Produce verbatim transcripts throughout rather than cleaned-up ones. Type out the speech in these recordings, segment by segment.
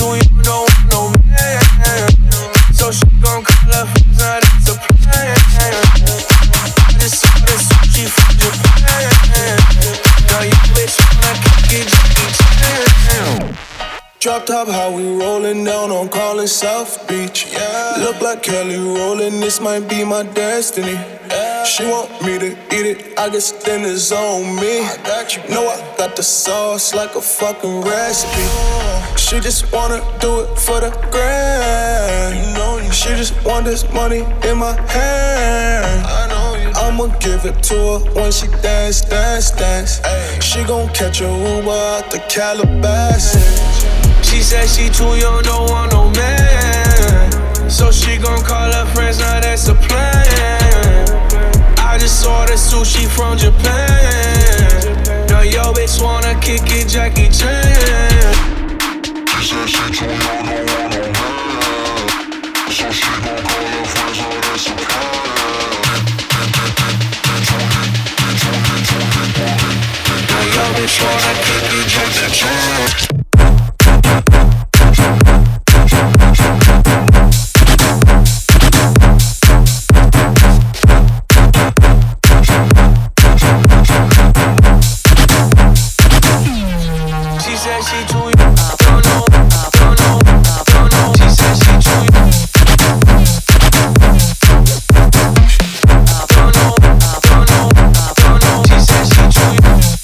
too young, don't want no man. So she gon' call her friends, now that's a plan. I just saw the sushi from Japan. Now you bitch wanna kick it, Jackie Chan. Drop top, how we rollin' down on Collins South Beach. Yeah. Look like Kelly rollin', this might be my destiny. Yeah. She want me to eat it, I guess then it's on me. I got you. Know I got the sauce like a fucking recipe. She just wanna do it for the grand. You know you. She just want this money in my hand. I know you. I'ma give it to her when she dance, dance, dance. Ay. She gon' catch a Uber out the Calabasas. She said she too young, don't want no man. So she gon' call her friends, now that's a plan. I just saw the sushi from Japan. Now yo bitch wanna kick it, Jackie Chan. She said she too young, don't want no man. So she gon' call her friends, now that's a plan. Now yo bitch wanna kick it, Jackie Chan. She said she too young, don't know, don't know, don't know. She said she too young. Don't know, don't know, don't know. She said she too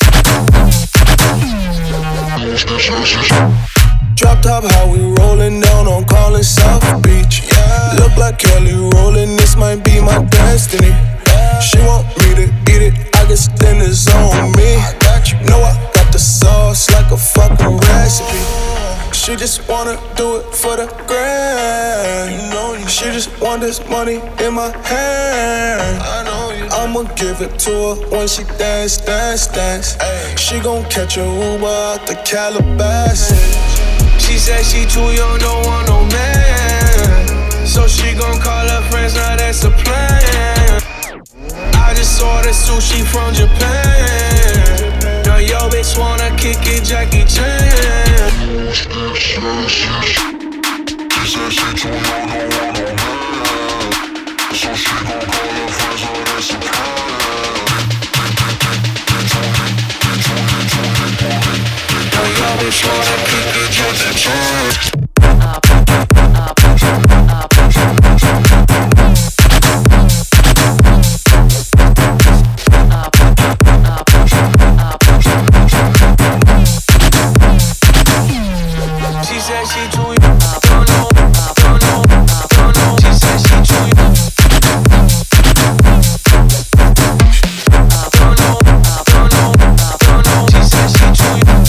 young. Drop top, how we rollin' down on Collins South Beach. Yeah. Look like Kelly rollin', this might be my destiny. Yeah. She want me to eat it, I guess then it's on me. I got you. Know I got the sauce like a fucking recipe. She just wanna do it for the grand. You know you. She just want this money in my hand. I know you. I'ma give it to her when she dance, dance, dance. Ay. She gon' catch a Uber out the Calabasas. She said she too young, don't want no man. So she gon' call her friends, now that's a plan. I just saw the sushi from Japan. Now yo bitch wanna kick it, Jackie Chan. She said she too young, don't want no man. So she gon' call her friends, now that's a plan. Now yo bitch wanna kick it, Jackie Chan. She said she too young, don't know, don't know, don't know. She said she too young. Don't know, don't know, don't know. She said she too young.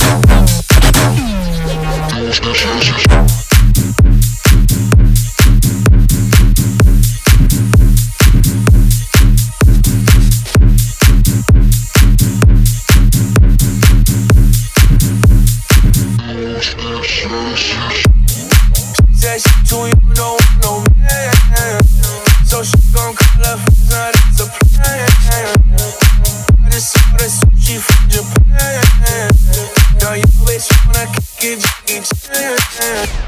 Said she too young, don't want no man. So she gon' call her friends, now that's a plan. I just saw the sushi from Japan. Now you bitch wanna kick it, Jackie Chan.